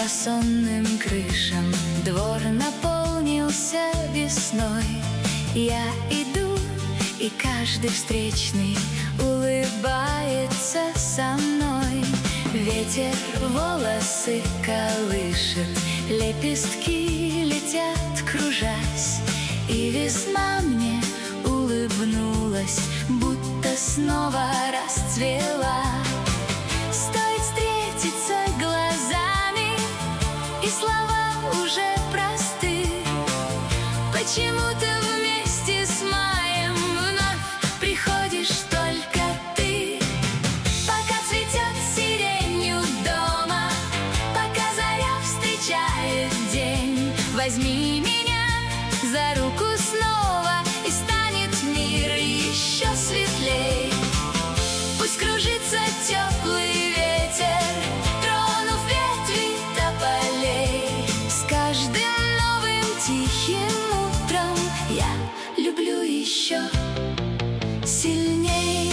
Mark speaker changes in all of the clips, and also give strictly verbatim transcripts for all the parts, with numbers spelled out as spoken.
Speaker 1: По сонным крышам двор наполнился весной. Я иду, и каждый встречный улыбается со мной. Ветер волосы колышет, лепестки летят, кружась, и весна мне улыбнулась, будто снова расцвела. Стоит встретиться глазами, и слова уже просты. Почему-то вместе с маем вновь приходишь только ты. Пока цветет сирень у дома, пока заря встречает день, возьми меня за руку снова, и станет мир еще светлей. Пусть кружится теплый ветер, тронув ветви тополей. С каждым новым тихим утром я люблю еще сильней.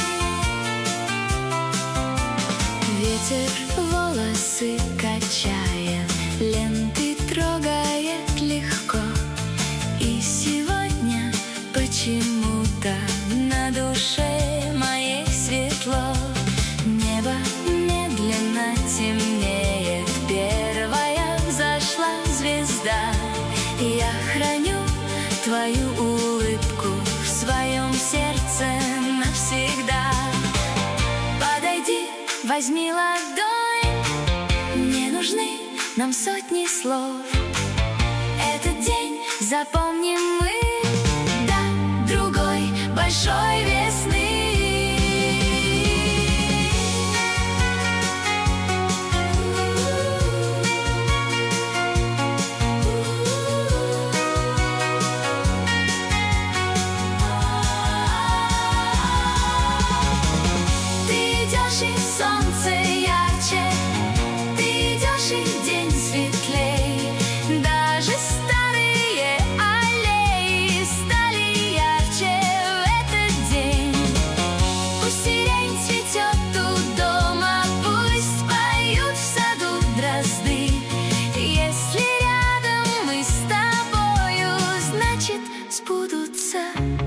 Speaker 1: Ветер волосы качая, ленты трогает легко. И сегодня почему-то на душе моей светло. Небо медленно темнеет, первая взошла звезда. Я храню твою улыбку в своем сердце навсегда. Подойди, возьми ладонь, не нужны нам сотни слов. Этот день запомним мы до другой большой весны. Ты идешь, и солнце ярче, ты идешь, и день светлей. Даже старые аллеи стали ярче в этот день. Пусть сирень цветет у дома, пусть поют в саду дрозды. Если рядом мы с тобою, значит сбудутся